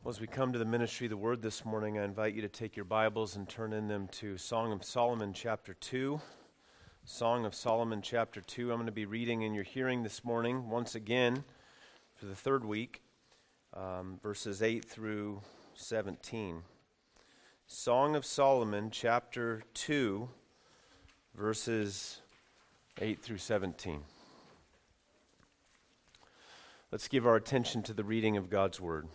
Well, as we come to the ministry of the Word this morning, I invite you to take your Bibles and turn in them to Song of Solomon chapter 2. Song of Solomon chapter 2. I'm going to be reading in your hearing this morning, once again, for the third week, verses 8 through 17. Song of Solomon chapter 2, verses 8 through 17. Let's give our attention to the reading of God's Word.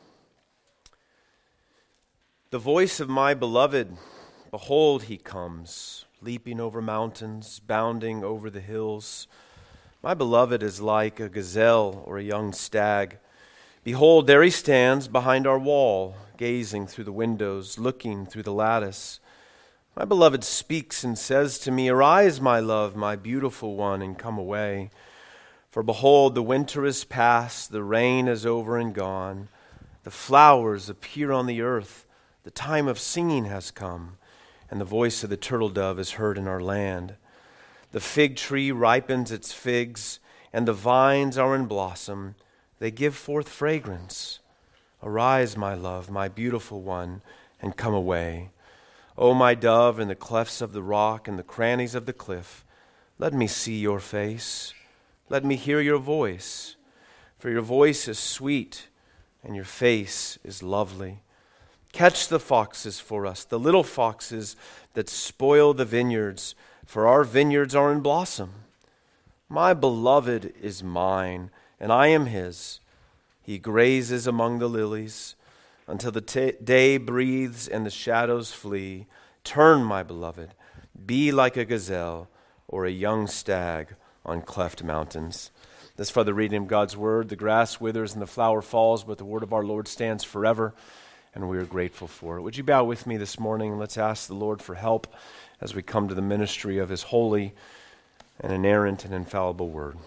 The voice of my beloved, behold, he comes, leaping over mountains, bounding over the hills. My beloved is like a gazelle or a young stag. Behold, there he stands behind our wall, gazing through the windows, looking through the lattice. My beloved speaks and says to me, Arise, my love, my beautiful one, and come away. For behold, the winter is past, the rain is over and gone. The flowers appear on the earth. The time of singing has come, and the voice of the turtle dove is heard in our land. The fig tree ripens its figs, and the vines are in blossom. They give forth fragrance. Arise, my love, my beautiful one, and come away. O my dove, in the clefts of the rock and the crannies of the cliff, let me see your face. Let me hear your voice. For your voice is sweet, and your face is lovely. Catch the foxes for us, the little foxes that spoil the vineyards, for our vineyards are in blossom. My beloved is mine, and I am his. He grazes among the lilies until the day breathes and the shadows flee. Turn, my beloved, be like a gazelle or a young stag on cleft mountains. This for the reading of God's word. The grass withers and the flower falls, but the word of our Lord stands forever. And we are grateful for it. Would you bow with me this morning and let's ask the Lord for help as we come to the ministry of His holy and inerrant and infallible word.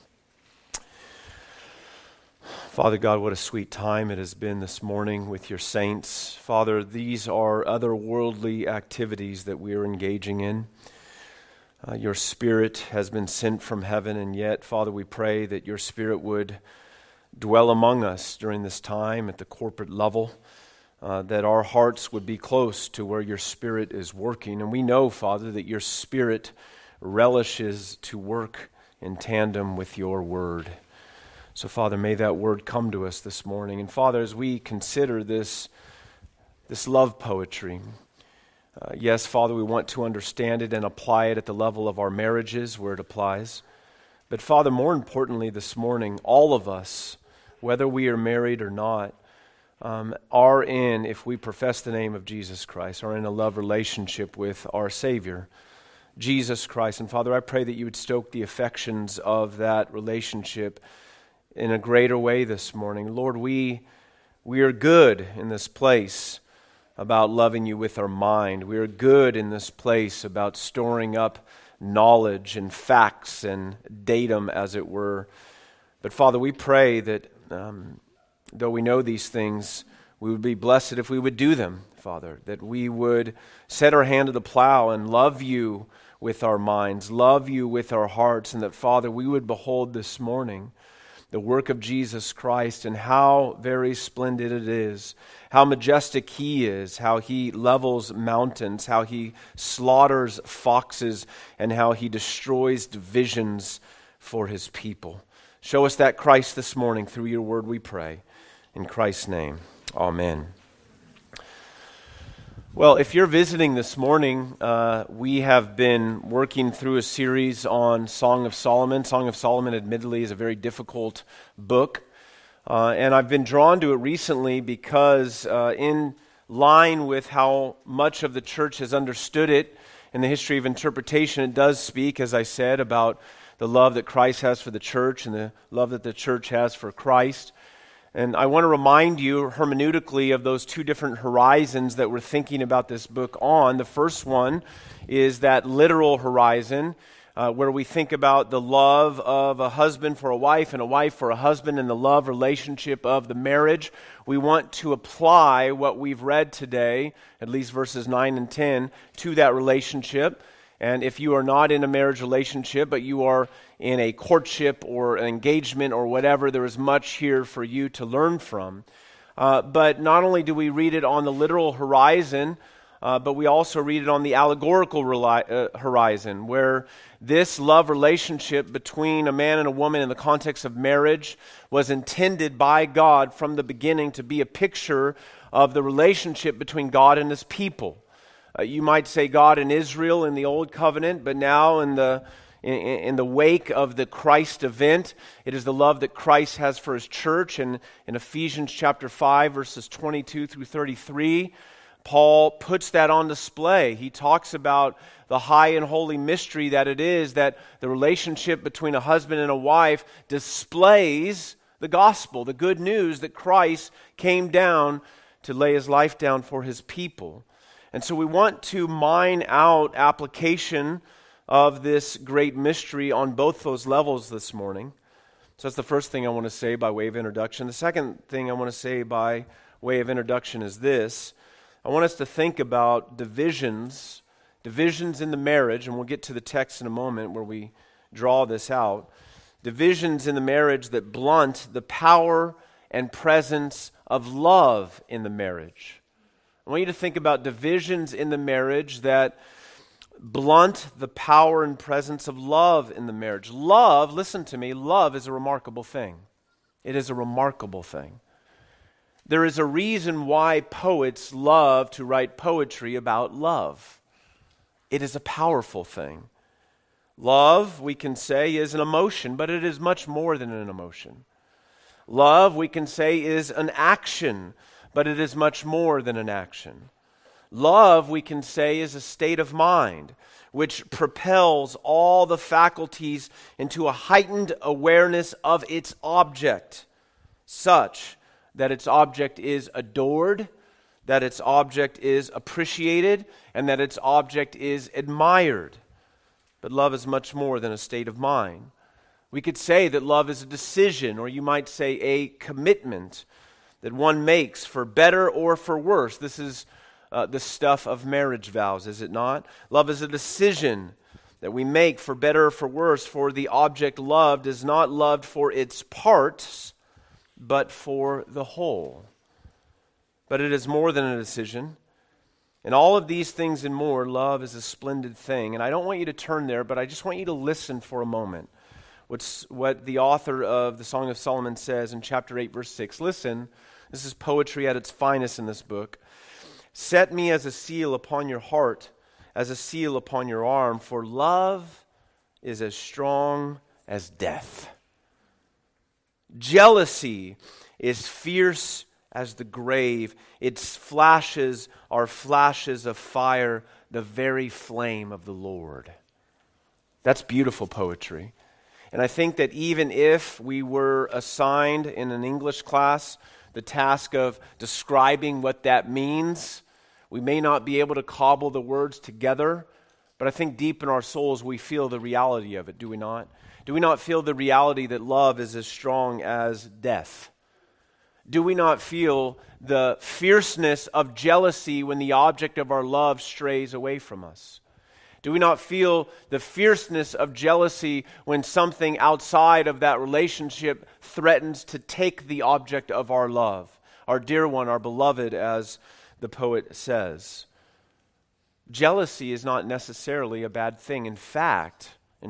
Father God, what a sweet time it has been this morning with your saints. Father, these are otherworldly activities that we are engaging in. Your Spirit has been sent from heaven, and yet, Father, we pray that your Spirit would dwell among us during this time at the corporate level. That our hearts would be close to where your Spirit is working. And we know, Father, that your Spirit relishes to work in tandem with your word. So, Father, may that word come to us this morning. And, Father, as we consider this love poetry, yes, Father, we want to understand it and apply it at the level of our marriages where it applies. But, Father, more importantly this morning, all of us, whether we are married or not, are in, if we profess the name of Jesus Christ, are in a love relationship with our Savior, Jesus Christ. And Father, I pray that you would stoke the affections of that relationship in a greater way this morning. Lord, we are good in this place about loving you with our mind. We are good in this place about storing up knowledge and facts and datum, as it were. But Father, we pray that though we know these things, we would be blessed if we would do them, Father, that we would set our hand to the plow and love you with our minds, love you with our hearts, and that, Father, we would behold this morning the work of Jesus Christ and how very splendid it is, how majestic he is, how he levels mountains, how he slaughters foxes, and how he destroys divisions for his people. Show us that Christ this morning through your word, we pray. In Christ's name, amen. Well, if you're visiting this morning, we have been working through a series on Song of Solomon. Song of Solomon, admittedly, is a very difficult book. And I've been drawn to it recently because in line with how much of the church has understood it in the history of interpretation, it does speak, as I said, about the love that Christ has for the church and the love that the church has for Christ. And I want to remind you hermeneutically of those two different horizons that we're thinking about this book on. The first one is that literal horizon where we think about the love of a husband for a wife and a wife for a husband and the love relationship of the marriage. We want to apply what we've read today, at least verses 9 and 10, to that relationship. And if you are not in a marriage relationship, but you are in a courtship or an engagement or whatever, there is much here for you to learn from. But not only do we read it on the literal horizon, but we also read it on the allegorical horizon, where this love relationship between a man and a woman in the context of marriage was intended by God from the beginning to be a picture of the relationship between God and His people. You might say God and Israel in the Old Covenant, but now in the wake of the Christ event, it is the love that Christ has for His church. And in Ephesians chapter 5, verses 22 through 33, Paul puts that on display. He talks about the high and holy mystery that it is that the relationship between a husband and a wife displays the gospel, the good news that Christ came down to lay His life down for His people. And so we want to mine out application of this great mystery on both those levels this morning. So that's the first thing I want to say by way of introduction. The second thing I want to say by way of introduction is this. I want us to think about divisions in the marriage, and we'll get to the text in a moment where we draw this out. Divisions in the marriage that blunt the power and presence of love in the marriage. I want you to think about divisions in the marriage that blunt the power and presence of love in the marriage. Love, listen to me, love is a remarkable thing. It is a remarkable thing. There is a reason why poets love to write poetry about love. It is a powerful thing. Love, we can say, is an emotion, but it is much more than an emotion. Love, we can say, is an action, but it is much more than an action. Love, we can say, is a state of mind which propels all the faculties into a heightened awareness of its object, such that its object is adored, that its object is appreciated, and that its object is admired. But love is much more than a state of mind. We could say that love is a decision, or you might say a commitment that one makes for better or for worse. This is the stuff of marriage vows, is it not? Love is a decision that we make for better or for worse, for the object loved is not loved for its parts, but for the whole. But it is more than a decision. And all of these things and more, love is a splendid thing. And I don't want you to turn there, but I just want you to listen for a moment. What the author of the Song of Solomon says in chapter 8, verse 6. Listen, this is poetry at its finest in this book. Set me as a seal upon your heart, as a seal upon your arm, for love is as strong as death. Jealousy is fierce as the grave. Its flashes are flashes of fire, the very flame of the Lord. That's beautiful poetry. And I think that even if we were assigned in an English class the task of describing what that means, we may not be able to cobble the words together, but I think deep in our souls we feel the reality of it, do we not? Do we not feel the reality that love is as strong as death? Do we not feel the fierceness of jealousy when the object of our love strays away from us? Do we not feel the fierceness of jealousy when something outside of that relationship threatens to take the object of our love, our dear one, our beloved, as the poet says? Jealousy is not necessarily a bad thing. In fact,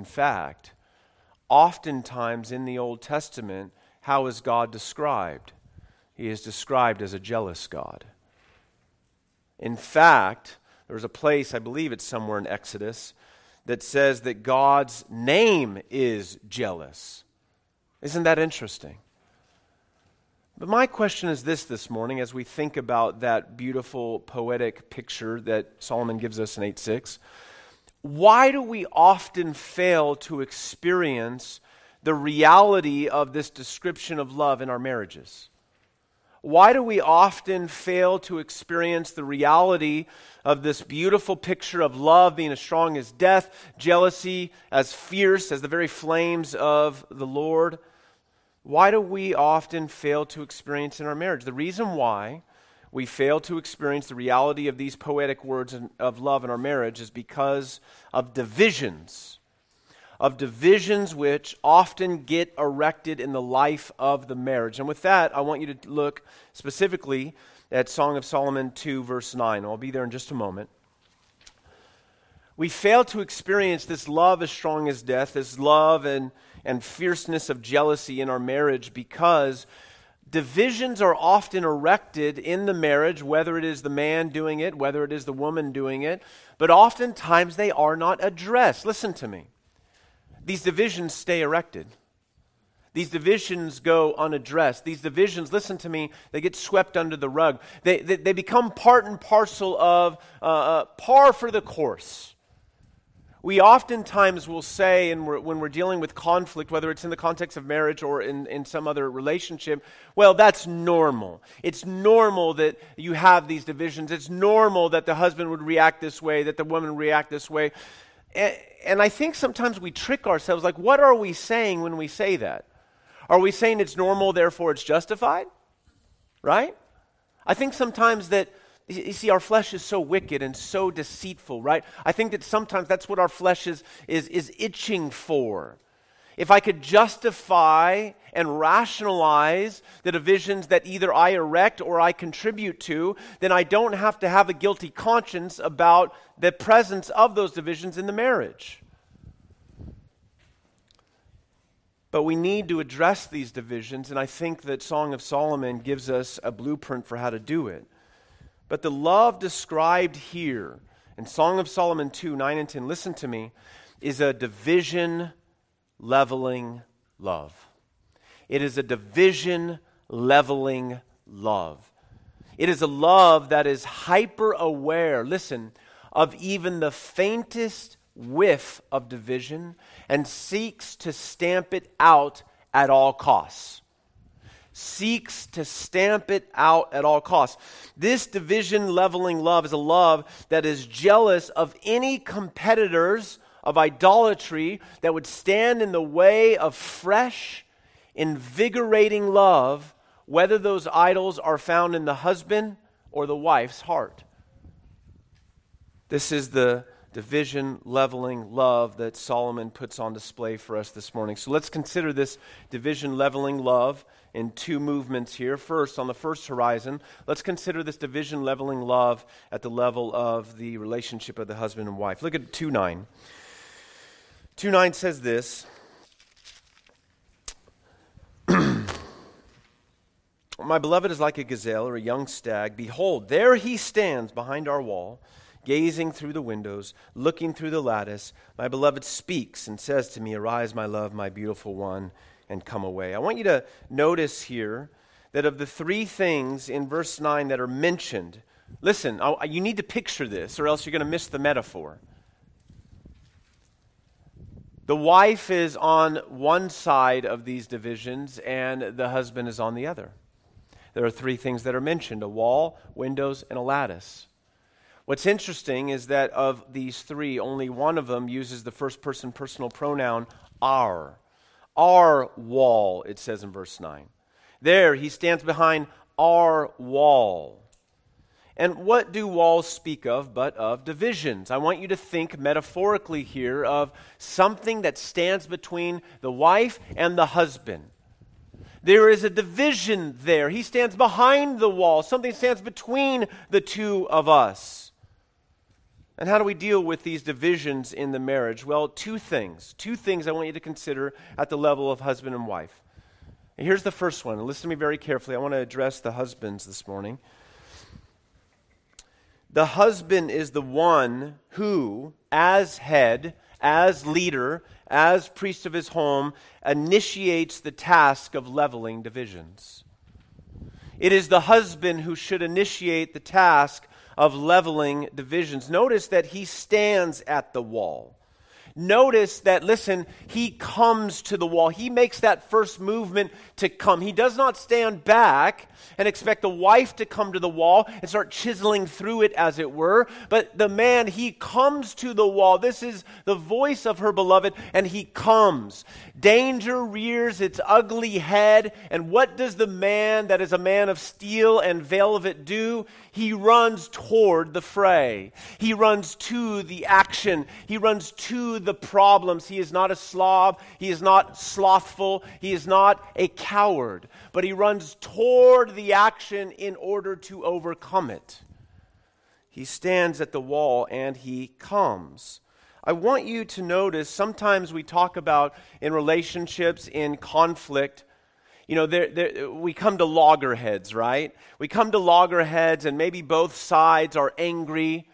oftentimes in the Old Testament, how is God described? He is described as a jealous God. In fact, there's a place, I believe it's somewhere in Exodus, that says that God's name is jealous. Isn't that interesting? But my question is this morning, as we think about that beautiful poetic picture that Solomon gives us in 8:6. Why do we often fail to experience the reality of this description of love in our marriages? Why do we often fail to experience the reality of this beautiful picture of love being as strong as death, jealousy as fierce as the very flames of the Lord? Why do we often fail to experience in our marriage? The reason why we fail to experience the reality of these poetic words of love in our marriage is because of divisions. of divisions which often get erected in the life of the marriage. And with that, I want you to look specifically at Song of Solomon 2, verse 9. I'll be there in just a moment. We fail to experience this love as strong as death, this love and fierceness of jealousy in our marriage because divisions are often erected in the marriage, whether it is the man doing it, whether it is the woman doing it, but oftentimes they are not addressed. Listen to me. These divisions stay erected. These divisions go unaddressed. These divisions, listen to me, they get swept under the rug. They become part and parcel of par for the course. We oftentimes will say, when we're dealing with conflict, whether it's in the context of marriage or in some other relationship, well, that's normal. It's normal that you have these divisions. It's normal that the husband would react this way, that the woman would react this way. And I think sometimes we trick ourselves, like, what are we saying when we say that? Are we saying it's normal, therefore it's justified? Right? I think sometimes that, you see, our flesh is so wicked and so deceitful, right? I think that sometimes that's what our flesh is itching for. If I could justify and rationalize the divisions that either I erect or I contribute to, then I don't have to have a guilty conscience about the presence of those divisions in the marriage. But we need to address these divisions, and I think that Song of Solomon gives us a blueprint for how to do it. But the love described here in Song of Solomon 2, 9 and 10, listen to me, is a division-leveling love. It is a division-leveling love. It is a love that is hyper-aware, listen, of even the faintest whiff of division and seeks to stamp it out at all costs. Seeks to stamp it out at all costs. This division-leveling love is a love that is jealous of any competitors of idolatry that would stand in the way of fresh, invigorating love, whether those idols are found in the husband or the wife's heart. This is the division-leveling love that Solomon puts on display for us this morning. So let's consider this division-leveling love in two movements here. First, on the first horizon, let's consider this division-leveling love at the level of the relationship of the husband and wife. Look at 2:9. 2:9 says this, "My beloved is like a gazelle or a young stag. Behold, there he stands behind our wall, gazing through the windows, looking through the lattice. My beloved speaks and says to me, 'Arise, my love, my beautiful one, and come away.'" I want you to notice here that of the three things in verse 9 that are mentioned, listen, you need to picture this or else you're going to miss the metaphor. The wife is on one side of these divisions and the husband is on the other. There are three things that are mentioned: a wall, windows, and a lattice. What's interesting is that of these three, only one of them uses the first person personal pronoun, our. Our wall, it says in verse 9. There, he stands behind our wall. And what do walls speak of but of divisions? I want you to think metaphorically here of something that stands between the wife and the husband. There is a division there. He stands behind the wall. Something stands between the two of us. And how do we deal with these divisions in the marriage? Well, two things. Two things I want you to consider at the level of husband and wife. And here's the first one. Listen to me very carefully. I want to address the husbands this morning. The husband is the one who, as head, as leader, as priest of his home, initiates the task of leveling divisions. It is the husband who should initiate the task of leveling divisions. Notice that he stands at the wall. Notice that, listen, he comes to the wall. He makes that first movement to come. He does not stand back and expect the wife to come to the wall and start chiseling through it, as it were. But the man, he comes to the wall. This is the voice of her beloved, and he comes. Danger rears its ugly head, and what does the man that is a man of steel and velvet do? He runs toward the fray. He runs to the action. He runs to the problems. He is not a slob. He is not slothful. He is not a coward. But he runs toward the action in order to overcome it. He stands at the wall and he comes. I want you to notice, sometimes we talk about in relationships, in conflict, we come to loggerheads, right? We come to loggerheads and maybe both sides are angry.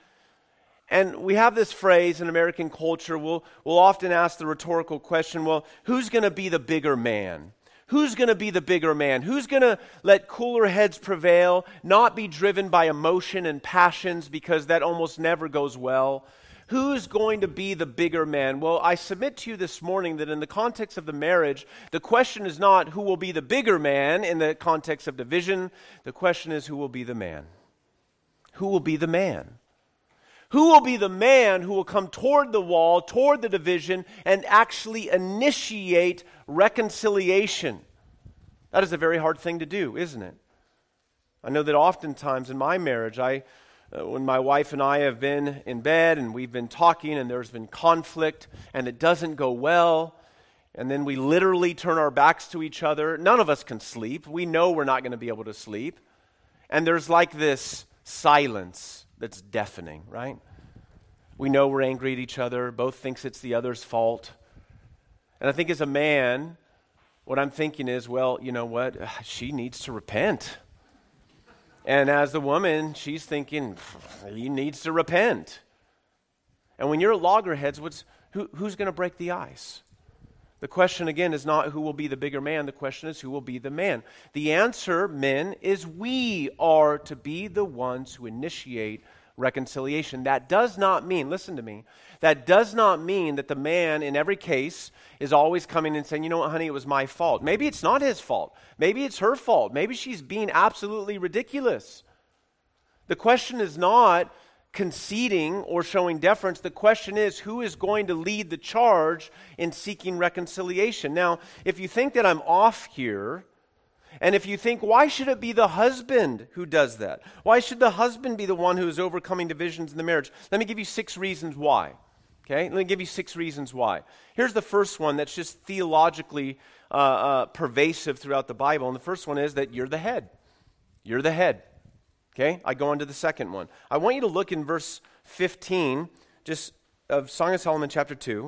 And we have this phrase in American culture, we'll often ask the rhetorical question, well, who's going to be the bigger man? Who's going to be the bigger man? Who's going to let cooler heads prevail, not be driven by emotion and passions, because that almost never goes well? Who's going to be the bigger man? Well, I submit to you this morning that in the context of the marriage, the question is not who will be the bigger man in the context of division. The question is who will be the man? Who will be the man? Who will be the man who will come toward the wall, toward the division, and actually initiate reconciliation? That is a very hard thing to do, isn't it? I know that oftentimes in my marriage, when my wife and I have been in bed and we've been talking and there's been conflict and it doesn't go well, and then we literally turn our backs to each other, none of us can sleep. We know we're not going to be able to sleep. And there's like this silence that's deafening, right? We know we're angry at each other. Both thinks it's the other's fault. And I think as a man, what I'm thinking is, well, you know what? She needs to repent. And as the woman, she's thinking, he needs to repent. And when you're at loggerheads, who's going to break the ice? The question, again, is not who will be the bigger man. The question is who will be the man. The answer, men, is we are to be the ones who initiate reconciliation. That does not mean, listen to me, that does not mean that the man in every case is always coming and saying, you know what, honey, it was my fault. Maybe it's not his fault. Maybe it's her fault. Maybe she's being absolutely ridiculous. The question is not conceding or showing deference. The question is, who is going to lead the charge in seeking reconciliation? Now, if you think that I'm off here, and if you think, why should it be the husband who does that? Why should the husband be the one who is overcoming divisions in the marriage? Let me give you 6 reasons why. Okay? Let me give you 6 reasons why. Here's the first one that's just theologically pervasive throughout the Bible. And the first one is that you're the head. You're the head. Okay, I go on to the second one. I want you to look in verse 15, just of Song of Solomon chapter 2.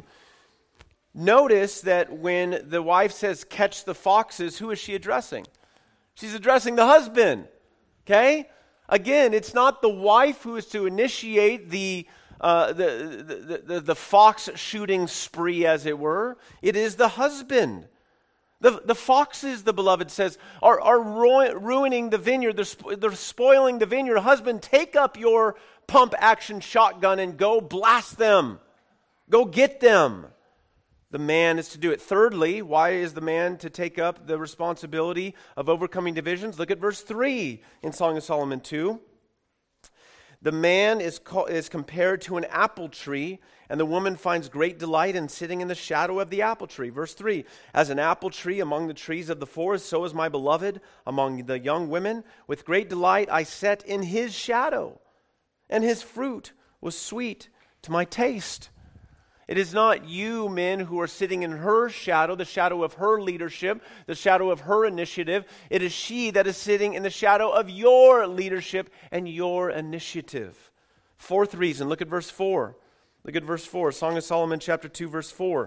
Notice that when the wife says, catch the foxes, who is she addressing? She's addressing the husband. Okay? Again, it's not the wife who is to initiate the fox shooting spree, as it were. It is the husband. The foxes, the beloved says, are ruining the vineyard. They're spoiling the vineyard. Husband, take up your pump-action shotgun and go blast them. Go get them. The man is to do it. Thirdly, why is the man to take up the responsibility of overcoming divisions? Look at verse 3 in Song of Solomon 2. The man is compared to an apple tree, and the woman finds great delight in sitting in the shadow of the apple tree. Verse 3, as an apple tree among the trees of the forest, so is my beloved among the young women. With great delight I sat in his shadow, and his fruit was sweet to my taste. It is not you, men, who are sitting in her shadow, the shadow of her leadership, the shadow of her initiative. It is she that is sitting in the shadow of your leadership and your initiative. Fourth reason, look at verse 4. Look at verse 4, Song of Solomon chapter 2, verse 4.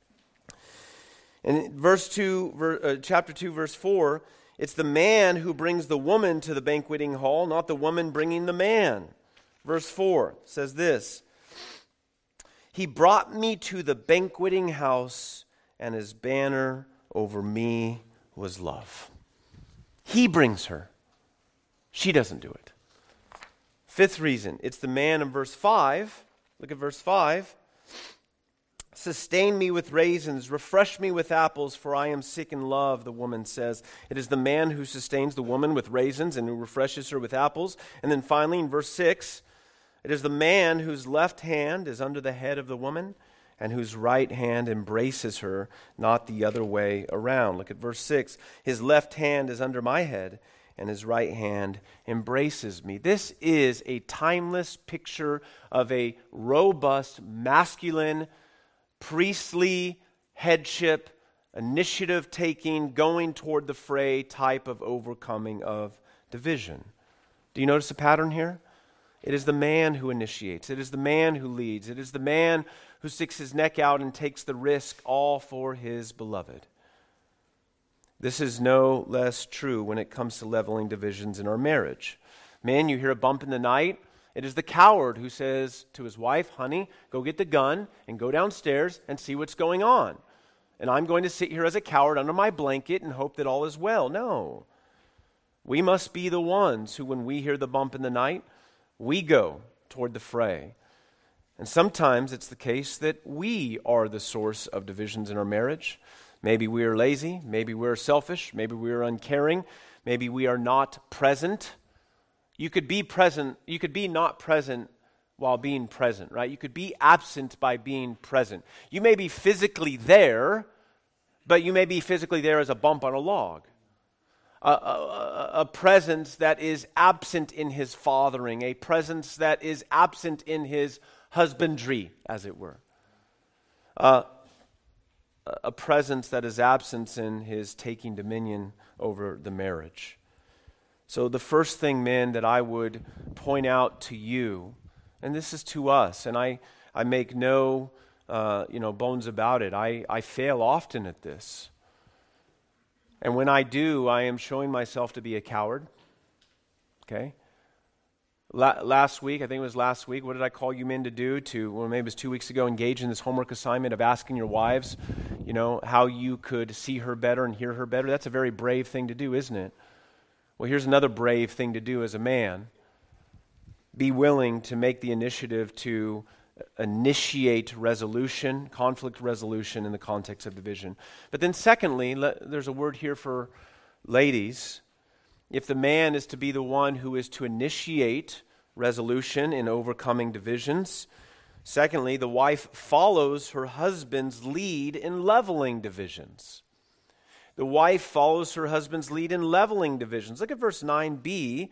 In chapter 2, verse 4, it's the man who brings the woman to the banqueting hall, not the woman bringing the man. Verse 4 says this, he brought me to the banqueting house, and his banner over me was love. He brings her. She doesn't do it. Fifth reason, it's the man in verse 5. Look at verse 5. Sustain me with raisins, refresh me with apples, for I am sick in love, the woman says. It is the man who sustains the woman with raisins and who refreshes her with apples. And then finally in verse 6, it is the man whose left hand is under the head of the woman and whose right hand embraces her, not the other way around. Look at verse 6. His left hand is under my head and his right hand embraces me. This is a timeless picture of a robust, masculine priestly headship, initiative taking, going toward the fray type of overcoming of division. Do you notice a pattern here? It is the man who initiates. It is the man who leads. It is the man who sticks his neck out and takes the risk, all for his beloved. This is no less true when it comes to leveling divisions in our marriage. Man, you hear a bump in the night. It is the coward who says to his wife, honey, go get the gun and go downstairs and see what's going on. And I'm going to sit here as a coward under my blanket and hope that all is well. No. We must be the ones who, when we hear the bump in the night, we go toward the fray. And sometimes it's the case that we are the source of divisions in our marriage. Maybe we are lazy, maybe we are selfish, maybe we are uncaring, maybe we are not present. You could be present, you could be not present while being present, right? You could be absent by being present. You may be physically there, but you may be physically there as a bump on a log. A presence that is absent in his fathering, a presence that is absent in his husbandry, as it were. A presence that is absent in his taking dominion over the marriage. So the first thing, men, that I would point out to you, and this is to us, and I make no bones about it. I fail often at this. And when I do, I am showing myself to be a coward. Okay? Last week, I think it was last week, what did I call you men to do? Maybe it was 2 weeks ago, engage in this homework assignment of asking your wives, how you could see her better and hear her better. That's a very brave thing to do, isn't it? Well, here's another brave thing to do as a man. Be willing to make the initiative to initiate resolution, conflict resolution in the context of division. But then secondly, there's a word here for ladies. If the man is to be the one who is to initiate resolution in overcoming divisions, secondly, the wife follows her husband's lead in leveling divisions. The wife follows her husband's lead in leveling divisions. Look at verse 9b.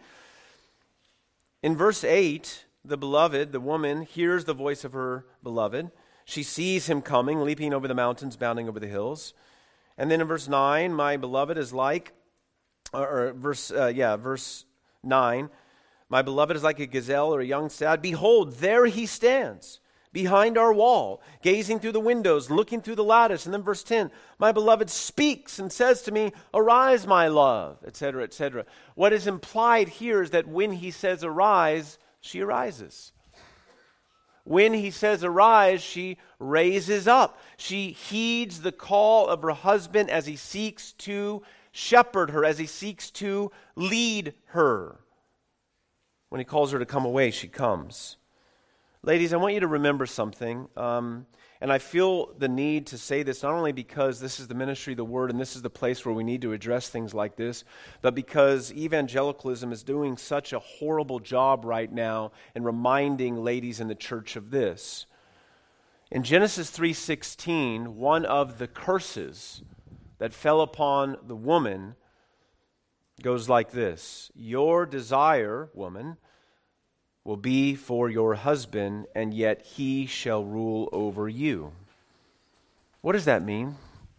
In verse 8, the beloved, the woman, hears the voice of her beloved. She sees him coming, leaping over the mountains, bounding over the hills. And then in verse 9, my beloved is like, verse 9, my beloved is like a gazelle or a young stag. Behold, there he stands behind our wall, gazing through the windows, looking through the lattice. And then verse 10, my beloved speaks and says to me, arise, my love, etc., etc. What is implied here is that when he says arise, she arises. When he says arise, she raises up. She heeds the call of her husband as he seeks to shepherd her, as he seeks to lead her. When he calls her to come away, she comes. Ladies, I want you to remember something, and I feel the need to say this not only because this is the ministry of the Word and this is the place where we need to address things like this, but because evangelicalism is doing such a horrible job right now in reminding ladies in the church of this. In Genesis 3:16, one of the curses that fell upon the woman goes like this: your desire, woman, will be for your husband, and yet he shall rule over you. What does that mean?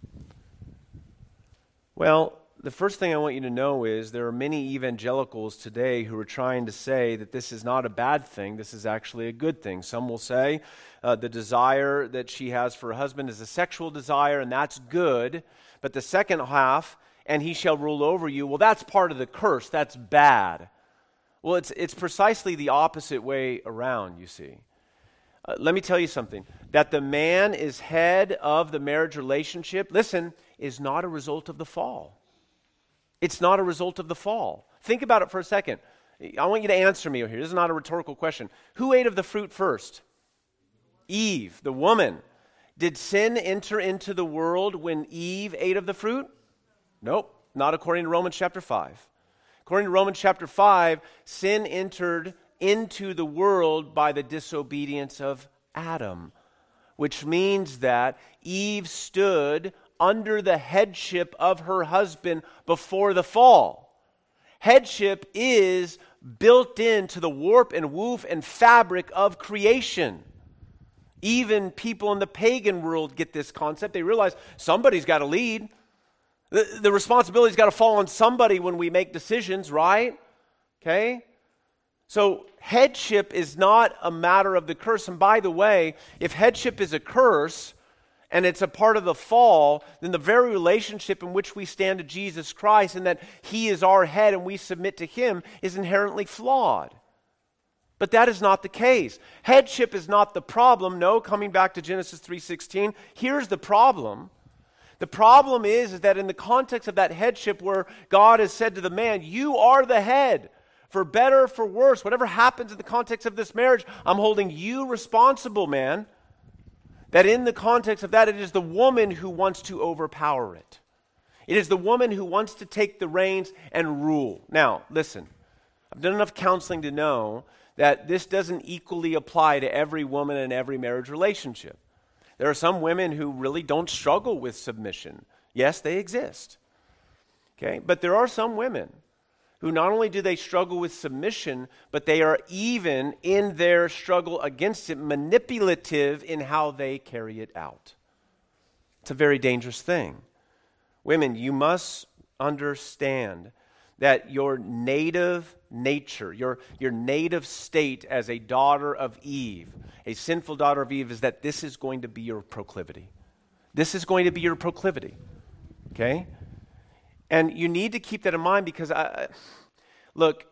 Well, the first thing I want you to know is there are many evangelicals today who are trying to say that this is not a bad thing, this is actually a good thing. Some will say the desire that she has for her husband is a sexual desire, and that's good, but the second half, and he shall rule over you, well, that's part of the curse, that's bad. Well, it's precisely the opposite way around, you see. Let me tell you something. That the man is head of the marriage relationship, listen, is not a result of the fall. It's not a result of the fall. Think about it for a second. I want you to answer me here. This is not a rhetorical question. Who ate of the fruit first? Eve, the woman. Did sin enter into the world when Eve ate of the fruit? Nope, not according to Romans chapter 5. According to Romans chapter 5, sin entered into the world by the disobedience of Adam, which means that Eve stood under the headship of her husband before the fall. Headship is built into the warp and woof and fabric of creation. Even people in the pagan world get this concept. They realize somebody's got to lead. The responsibility's got to fall on somebody when we make decisions, right? Okay? So headship is not a matter of the curse. And by the way, if headship is a curse and it's a part of the fall, then the very relationship in which we stand to Jesus Christ and that He is our head and we submit to Him is inherently flawed. But that is not the case. Headship is not the problem. No, coming back to Genesis 3:16, here's the problem. The problem is that in the context of that headship where God has said to the man, you are the head, for better, for worse, whatever happens in the context of this marriage, I'm holding you responsible, man. That in the context of that, it is the woman who wants to overpower it. It is the woman who wants to take the reins and rule. Now, listen, I've done enough counseling to know that this doesn't equally apply to every woman in every marriage relationship. There are some women who really don't struggle with submission. Yes, they exist. Okay, but there are some women who not only do they struggle with submission, but they are even in their struggle against it manipulative in how they carry it out. It's a very dangerous thing. Women, you must understand that your native nature, your native state as a daughter of Eve, a sinful daughter of Eve, is that this is going to be your proclivity. This is going to be your proclivity. Okay? And you need to keep that in mind because, look,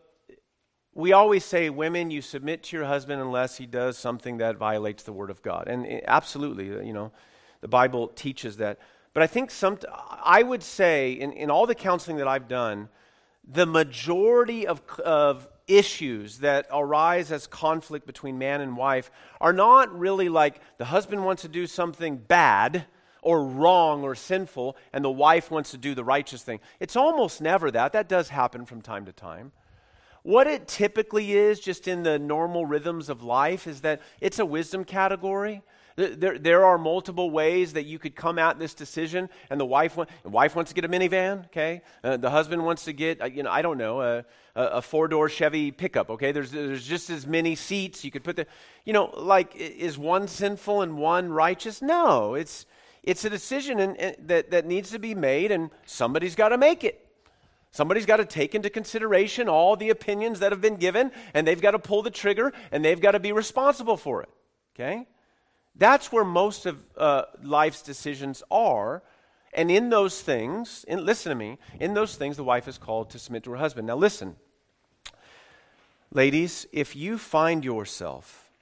we always say, women, you submit to your husband unless he does something that violates the Word of God. And absolutely, the Bible teaches that. But I think I would say, in all the counseling that I've done, the majority of issues that arise as conflict between man and wife are not really like the husband wants to do something bad or wrong or sinful and the wife wants to do the righteous thing. It's almost never that. That does happen from time to time. What it typically is, just in the normal rhythms of life, is that it's a wisdom category. There are multiple ways that you could come at this decision, and the wife wants to get a minivan, okay? The husband wants to get, I don't know, a four-door Chevy pickup, okay? There's just as many seats. You could put is one sinful and one righteous? No, it's a decision that needs to be made, and somebody's got to make it. Somebody's got to take into consideration all the opinions that have been given, and they've got to pull the trigger, and they've got to be responsible for it, okay? That's where most of life's decisions are. And in those things, listen to me, in those things the wife is called to submit to her husband. Now listen, ladies, if you find yourself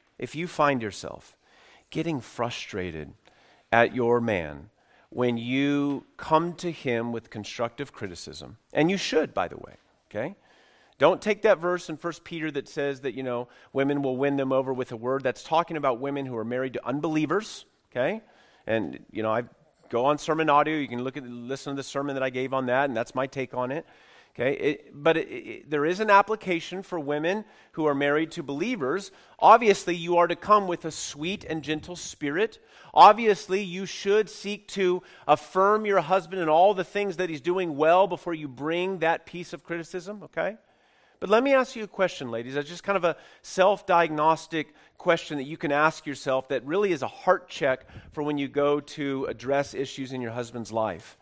getting frustrated at your man when you come to him with constructive criticism, and you should, by the way, okay? Don't take that verse in 1 Peter that says that, women will win them over with a word. That's talking about women who are married to unbelievers, okay? And, I go on sermon audio. You can listen to the sermon that I gave on that, and that's my take on it, okay? There is an application for women who are married to believers. Obviously, you are to come with a sweet and gentle spirit. Obviously, you should seek to affirm your husband in all the things that he's doing well before you bring that piece of criticism, okay? But let me ask you a question, ladies. That's just kind of a self-diagnostic question that you can ask yourself that really is a heart check for when you go to address issues in your husband's life.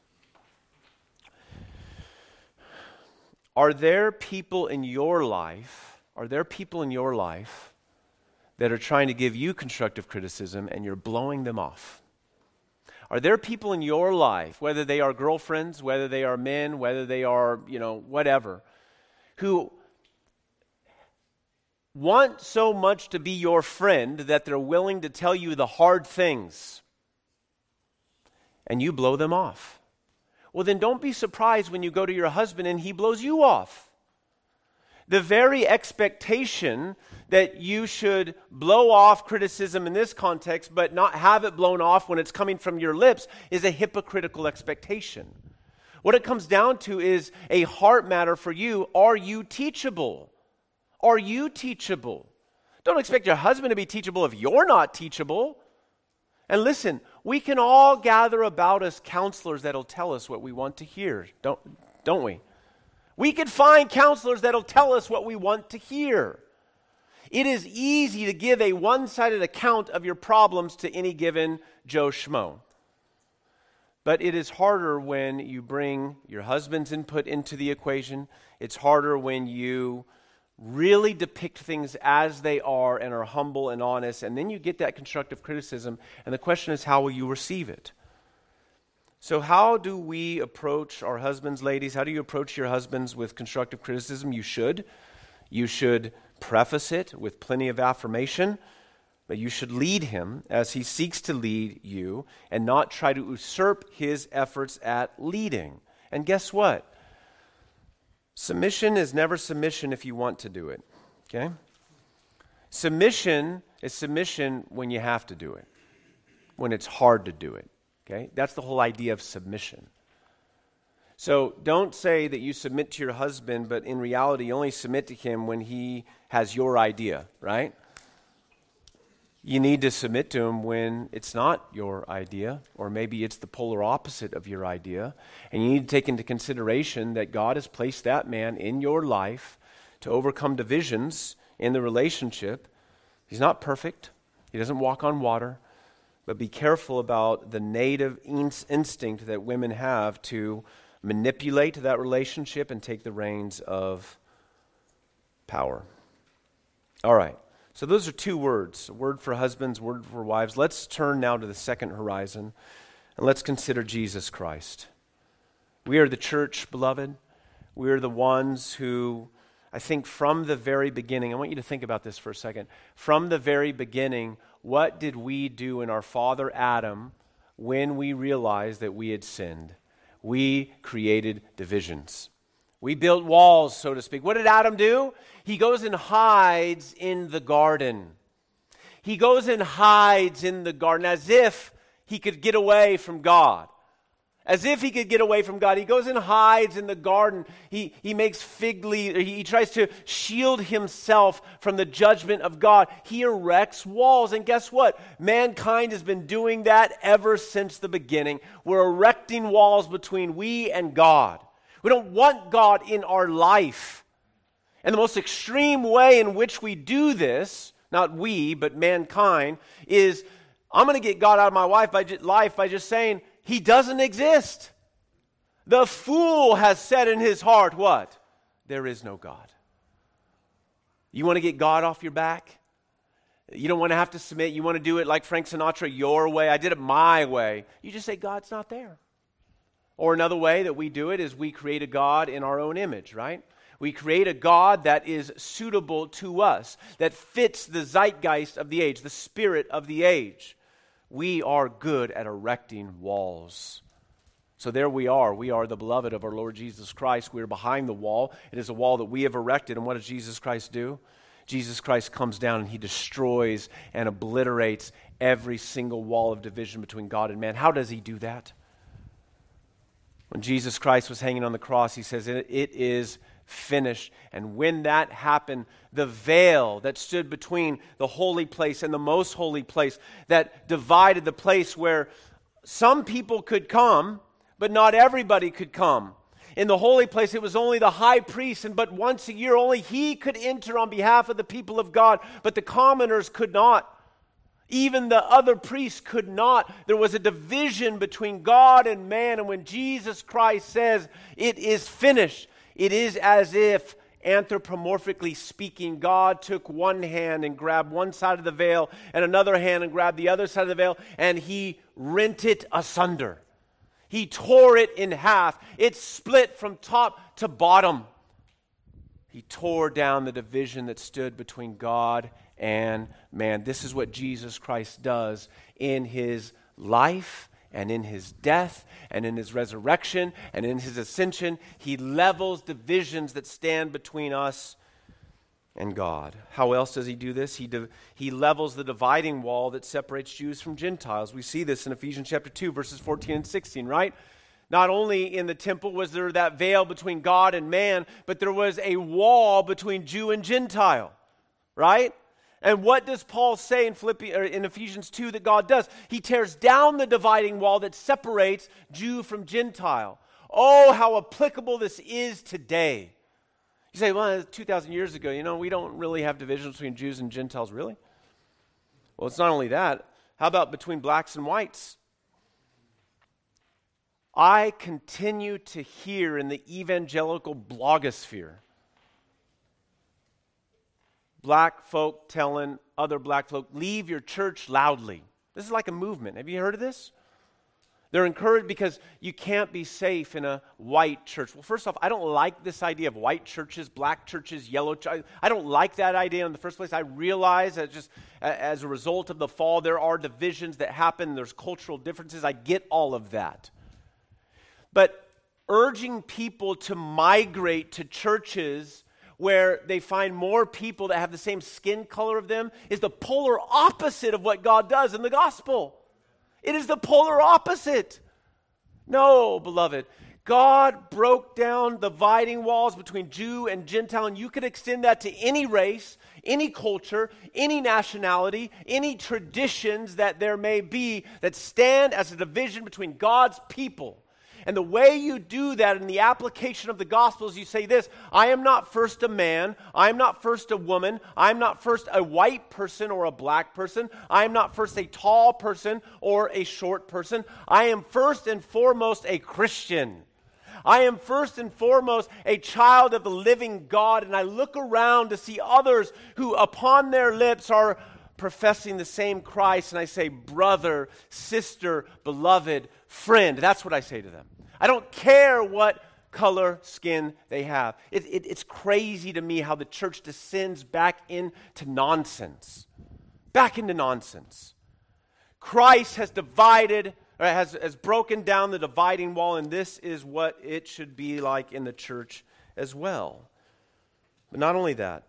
Are there people in your life that are trying to give you constructive criticism and you're blowing them off? Are there people in your life, whether they are girlfriends, whether they are men, whether they are, whatever, who want so much to be your friend that they're willing to tell you the hard things, and you blow them off? Well, then don't be surprised when you go to your husband and he blows you off. The very expectation that you should blow off criticism in this context, but not have it blown off when it's coming from your lips, is a hypocritical expectation. What it comes down to is a heart matter for you. Are you teachable? Are you teachable? Don't expect your husband to be teachable if you're not teachable. And listen, we can all gather about us counselors that'll tell us what we want to hear, don't we? We could find counselors that'll tell us what we want to hear. It is easy to give a one-sided account of your problems to any given Joe Schmo. But it is harder when you bring your husband's input into the equation. It's harder when you really depict things as they are and are humble and honest, and then you get that constructive criticism, and the question is, how will you receive it? So how do we approach our husbands, ladies? How do you approach your husbands with constructive criticism? You should. You should preface it with plenty of affirmation, but you should lead him as he seeks to lead you and not try to usurp his efforts at leading. And guess what? Submission is never submission if you want to do it, okay? Submission is submission when you have to do it, when it's hard to do it, okay? That's the whole idea of submission. So don't say that you submit to your husband, but in reality you only submit to him when he has your idea, right? You need to submit to him when it's not your idea, or maybe it's the polar opposite of your idea. And you need to take into consideration that God has placed that man in your life to overcome divisions in the relationship. He's not perfect. He doesn't walk on water. But be careful about the native instinct that women have to manipulate that relationship and take the reins of power. All right. So those are two words, a word for husbands, a word for wives. Let's turn now to the second horizon, and let's consider Jesus Christ. We are the church, beloved. We are the ones who, I think from the very beginning, I want you to think about this for a second. From the very beginning, what did we do in our father Adam when we realized that we had sinned? We created divisions. We built walls, so to speak. What did Adam do? He goes and hides in the garden. He goes and hides in the garden as if he could get away from God. As if he could get away from God. He goes and hides in the garden. He makes fig leaves. He tries to shield himself from the judgment of God. He erects walls. And guess what? Mankind has been doing that ever since the beginning. We're erecting walls between we and God. We don't want God in our life. And the most extreme way in which we do this, not we, but mankind, is I'm going to get God out of my life by just saying, He doesn't exist. The fool has said in his heart, what? There is no God. You want to get God off your back? You don't want to have to submit. You want to do it like Frank Sinatra, your way. I did it my way. You just say, God's not there. Or another way that we do it is we create a God in our own image, right? We create a God that is suitable to us, that fits the zeitgeist of the age, the spirit of the age. We are good at erecting walls. So there we are. We are the beloved of our Lord Jesus Christ. We are behind the wall. It is a wall that we have erected. And what does Jesus Christ do? Jesus Christ comes down and He destroys and obliterates every single wall of division between God and man. How does He do that? When Jesus Christ was hanging on the cross, He says, it is finished. And when that happened, the veil that stood between the holy place and the most holy place, that divided the place where some people could come, but not everybody could come. In the holy place, it was only the high priest, but once a year only he could enter on behalf of the people of God, but the commoners could not. Even the other priests could not. There was a division between God and man, and when Jesus Christ says, it is finished, it is as if, anthropomorphically speaking, God took one hand and grabbed one side of the veil and another hand and grabbed the other side of the veil, and He rent it asunder. He tore it in half. It split from top to bottom. He tore down the division that stood between God and man. This is what Jesus Christ does in His life and in His death and in His resurrection and in His ascension. He levels divisions that stand between us and God. How else does He do this? He levels the dividing wall that separates Jews from Gentiles. We see this in Ephesians chapter 2, verses 14 and 16, right? Not only in the temple was there that veil between God and man, but there was a wall between Jew and Gentile, right? And what does Paul say in Ephesians 2 that God does? He tears down the dividing wall that separates Jew from Gentile. Oh, how applicable this is today. You say, well, 2,000 years ago, we don't really have divisions between Jews and Gentiles, really? Well, it's not only that. How about between blacks and whites? I continue to hear in the evangelical blogosphere black folk telling other black folk, leave your church loudly. This is like a movement. Have you heard of this? They're encouraged because you can't be safe in a white church. Well, first off, I don't like this idea of white churches, black churches, yellow churches. I don't like that idea in the first place. I realize that just as a result of the fall, there are divisions that happen. There's cultural differences. I get all of that. But urging people to migrate to churches where they find more people that have the same skin color of them is the polar opposite of what God does in the gospel. It is the polar opposite. No, beloved. God broke down dividing walls between Jew and Gentile, and you could extend that to any race, any culture, any nationality, any traditions that there may be that stand as a division between God's people. And the way you do that in the application of the gospel is you say this: I am not first a man, I am not first a woman, I am not first a white person or a black person, I am not first a tall person or a short person. I am first and foremost a Christian. I am first and foremost a child of the living God, and I look around to see others who upon their lips are professing the same Christ, and I say, brother, sister, beloved, friend. That's what I say to them. I don't care what color skin they have. It's crazy to me how the church descends back into nonsense. Back into nonsense. Christ has divided, or has broken down the dividing wall, and this is what it should be like in the church as well. But not only that,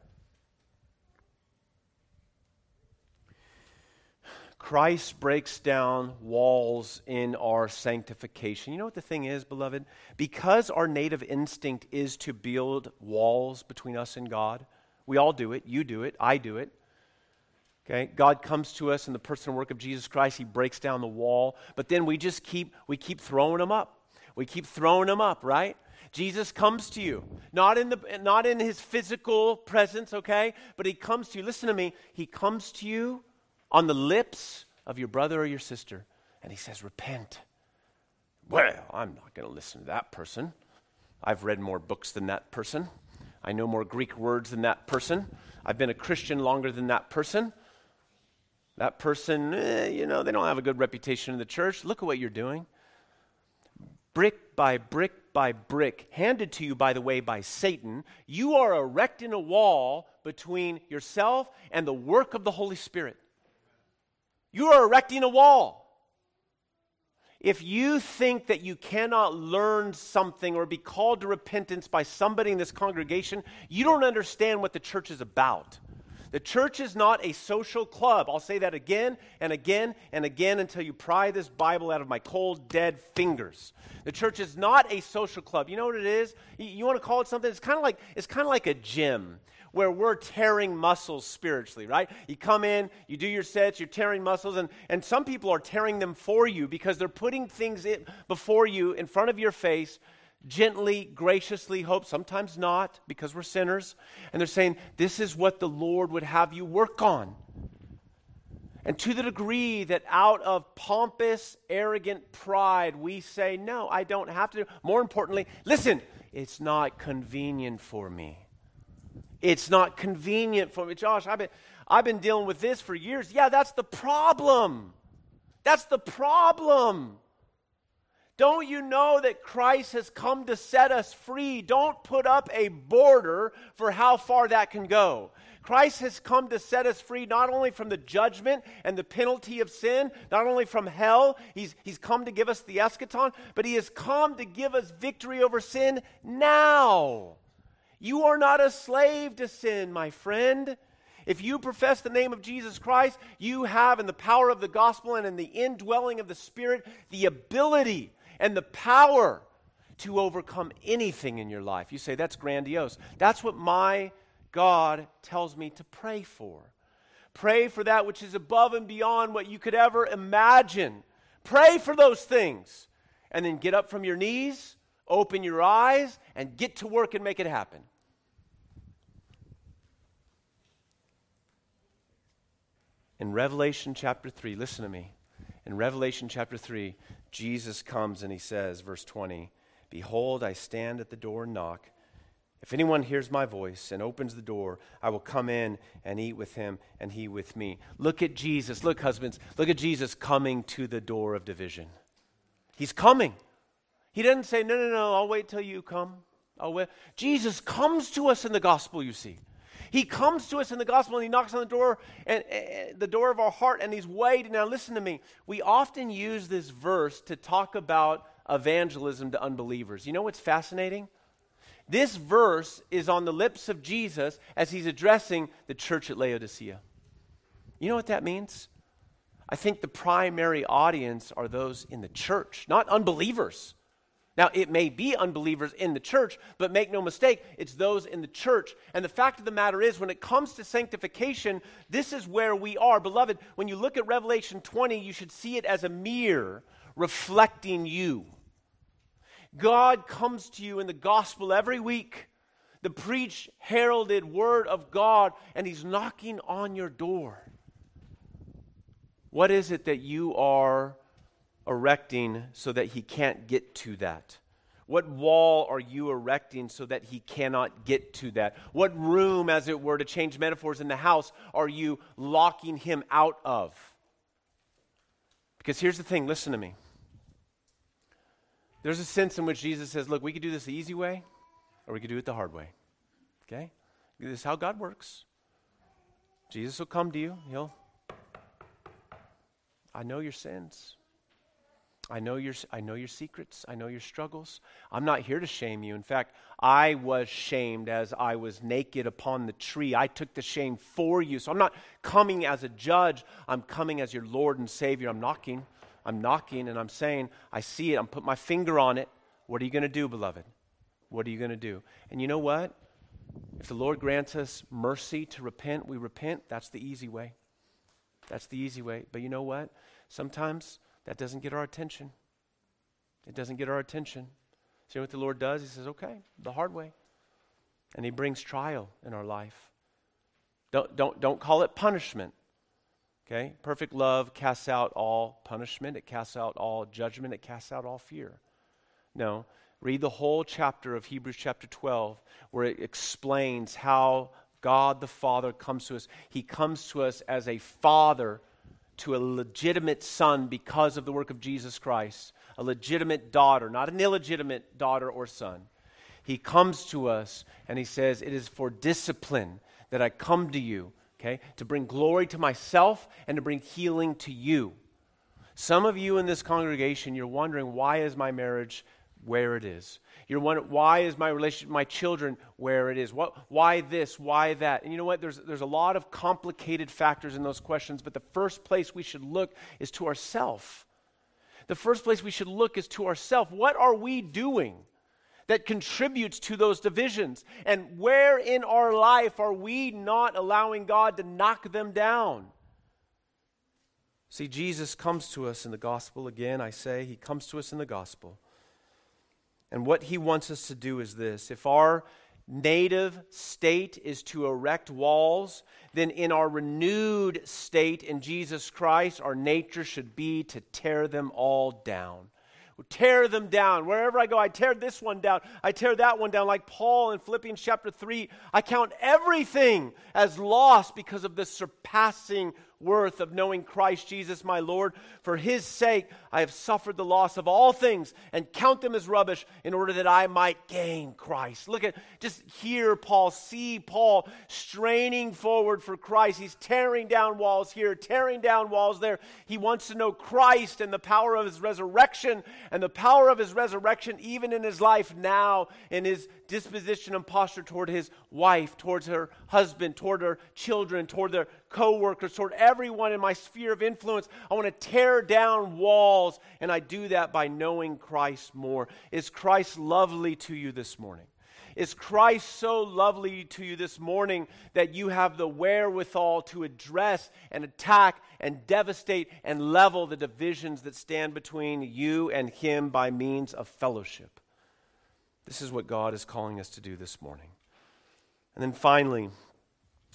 Christ breaks down walls in our sanctification. You know what the thing is, beloved? Because our native instinct is to build walls between us and God. We all do it. You do it. I do it. Okay? God comes to us in the personal work of Jesus Christ. He breaks down the wall. But then we keep throwing them up. We keep throwing them up, right? Jesus comes to you, not in his physical presence, okay? But he comes to you. Listen to me. He comes to you on the lips of your brother or your sister, and he says, repent. Well, I'm not going to listen to that person. I've read more books than that person. I know more Greek words than that person. I've been a Christian longer than that person. That person, they don't have a good reputation in the church. Look at what you're doing. Brick by brick by brick, handed to you, by the way, by Satan, you are erecting a wall between yourself and the work of the Holy Spirit. You are erecting a wall. If you think that you cannot learn something or be called to repentance by somebody in this congregation, you don't understand what the church is about. The church is not a social club. I'll say that again and again and again until you pry this Bible out of my cold, dead fingers. The church is not a social club. You know what it is? You want to call it something? It's kind of like a gym where we're tearing muscles spiritually, right? You come in, you do your sets, you're tearing muscles, and some people are tearing them for you because they're putting things before you in front of your face, gently, graciously, hope, sometimes not, because we're sinners, and they're saying, this is what the Lord would have you work on. And to the degree that out of pompous, arrogant pride, we say, no, I don't have to. More importantly, listen, it's not convenient for me. It's not convenient for me. Josh, I've been dealing with this for years. Yeah, that's the problem. That's the problem. Don't you know that Christ has come to set us free? Don't put up a border for how far that can go. Christ has come to set us free not only from the judgment and the penalty of sin, not only from hell, he's come to give us the eschaton, but he has come to give us victory over sin now. You are not a slave to sin, my friend. If you profess the name of Jesus Christ, you have in the power of the gospel and in the indwelling of the Spirit the ability and the power to overcome anything in your life. You say, that's grandiose. That's what my God tells me to pray for. Pray for that which is above and beyond what you could ever imagine. Pray for those things. And then get up from your knees, open your eyes, and get to work and make it happen. In Revelation chapter 3, listen to me. In Revelation chapter 3, Jesus comes and he says, verse 20, "Behold, I stand at the door and knock. If anyone hears my voice and opens the door, I will come in and eat with him and he with me." Look at Jesus. Look, husbands. Look at Jesus coming to the door of division. He's coming. He doesn't say, no, I'll wait till you come. I'll wait. Jesus comes to us in the gospel, you see. He comes to us in the gospel and he knocks on the door, and the door of our heart, and he's waiting. Now listen to me. We often use this verse to talk about evangelism to unbelievers. You know what's fascinating? This verse is on the lips of Jesus as he's addressing the church at Laodicea. You know what that means? I think the primary audience are those in the church, not unbelievers. Now, it may be unbelievers in the church, but make no mistake, it's those in the church. And the fact of the matter is, when it comes to sanctification, this is where we are. Beloved, when you look at Revelation 20, you should see it as a mirror reflecting you. God comes to you in the gospel every week, the preached, heralded word of God, and he's knocking on your door. What is it that you are erecting so that he can't get to that? What wall are you erecting so that he cannot get to that? What room, as it were, to change metaphors in the house, are you locking him out of? Because here's the thing, listen to me. There's a sense in which Jesus says, look, we could do this the easy way, or we could do it the hard way. Okay? This is how God works. Jesus will come to you. I know your sins. I know your secrets. I know your struggles. I'm not here to shame you. In fact, I was shamed as I was naked upon the tree. I took the shame for you. So I'm not coming as a judge. I'm coming as your Lord and Savior. I'm knocking and I'm saying, I see it. I'm putting my finger on it. What are you going to do, beloved? What are you going to do? And you know what? If the Lord grants us mercy to repent, we repent. That's the easy way. That's the easy way. But you know what? Sometimes that doesn't get our attention. It doesn't get our attention. So you know what the Lord does? He says, okay, the hard way. And he brings trial in our life. Don't call it punishment. Okay? Perfect love casts out all punishment. It casts out all judgment. It casts out all fear. No. Read the whole chapter of Hebrews chapter 12 where it explains how God the Father comes to us. He comes to us as a father to a legitimate son because of the work of Jesus Christ. A legitimate daughter, not an illegitimate daughter or son. He comes to us and he says, it is for discipline that I come to you. Okay, to bring glory to myself and to bring healing to you. Some of you in this congregation, you're wondering, why is my marriage where it is? You're wondering, why is my relationship with my children where it is? Why this? Why that? And you know what? There's a lot of complicated factors in those questions, but the first place we should look is to ourselves. The first place we should look is to ourselves. What are we doing that contributes to those divisions? And where in our life are we not allowing God to knock them down? See, Jesus comes to us in the gospel. Again, I say, he comes to us in the gospel. And what he wants us to do is this. If our native state is to erect walls, then in our renewed state in Jesus Christ, our nature should be to tear them all down. Tear them down. Wherever I go, I tear this one down. I tear that one down. Like Paul in Philippians chapter 3, I count everything as lost because of the surpassing worth of knowing Christ Jesus my Lord. For his sake, I have suffered the loss of all things and count them as rubbish in order that I might gain Christ. Look at, just hear Paul, see Paul straining forward for Christ. He's tearing down walls here, tearing down walls there. He wants to know Christ and the power of his resurrection, and the power of his resurrection even in his life now, in his disposition and posture toward his wife, towards her husband, toward her children, toward their co-workers, toward everyone in my sphere of influence. I want to tear down walls, and I do that by knowing Christ more. Is Christ lovely to you this morning? Is Christ so lovely to you this morning that you have the wherewithal to address and attack and devastate and level the divisions that stand between you and him by means of fellowship? This is what God is calling us to do this morning. And then finally,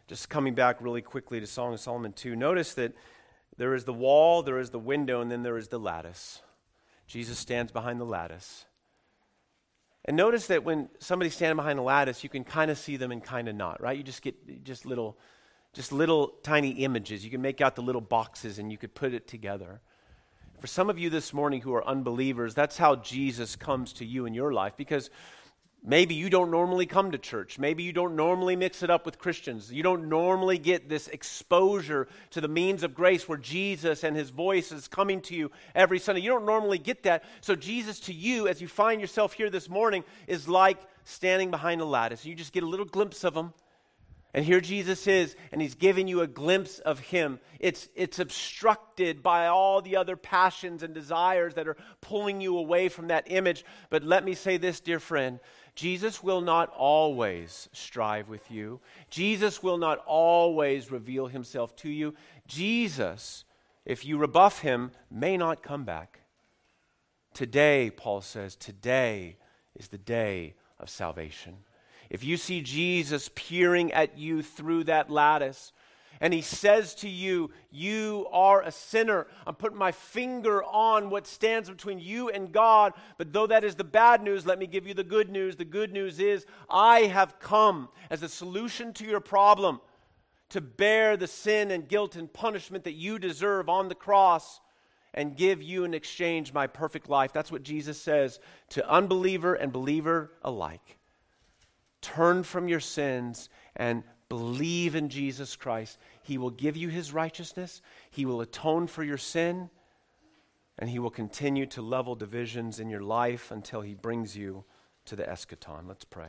Just coming back really quickly to Song of Solomon 2, notice that there is the wall, there is the window, and then there is the lattice. Jesus stands behind the lattice. And notice that when somebody's standing behind the lattice, you can kind of see them and kind of not, right? You just get just little tiny images. You can make out the little boxes and you could put it together. For some of you this morning who are unbelievers, that's how Jesus comes to you in your life, because maybe you don't normally come to church. Maybe you don't normally mix it up with Christians. You don't normally get this exposure to the means of grace where Jesus and his voice is coming to you every Sunday. You don't normally get that. So Jesus to you, as you find yourself here this morning, is like standing behind a lattice. You just get a little glimpse of him. And here Jesus is, and he's giving you a glimpse of him. It's obstructed by all the other passions and desires that are pulling you away from that image. But let me say this, dear friend, Jesus will not always strive with you. Jesus will not always reveal himself to you. Jesus, if you rebuff him, may not come back. Today, Paul says, today is the day of salvation. If you see Jesus peering at you through that lattice, and he says to you, you are a sinner. I'm putting my finger on what stands between you and God. But though that is the bad news, let me give you the good news. The good news is I have come as a solution to your problem to bear the sin and guilt and punishment that you deserve on the cross and give you in exchange my perfect life. That's what Jesus says to unbeliever and believer alike. Turn from your sins and believe in Jesus Christ. He will give you his righteousness. He will atone for your sin. And he will continue to level divisions in your life until he brings you to the eschaton. Let's pray.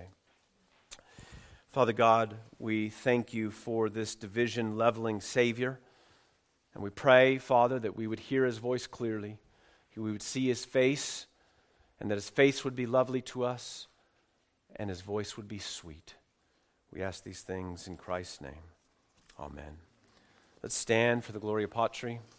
Father God, we thank you for this division leveling Savior. And we pray, Father, that we would hear his voice clearly. We would see his face, and that his face would be lovely to us, and his voice would be sweet. We ask these things in Christ's name. Amen. Let's stand for the Gloria Patri.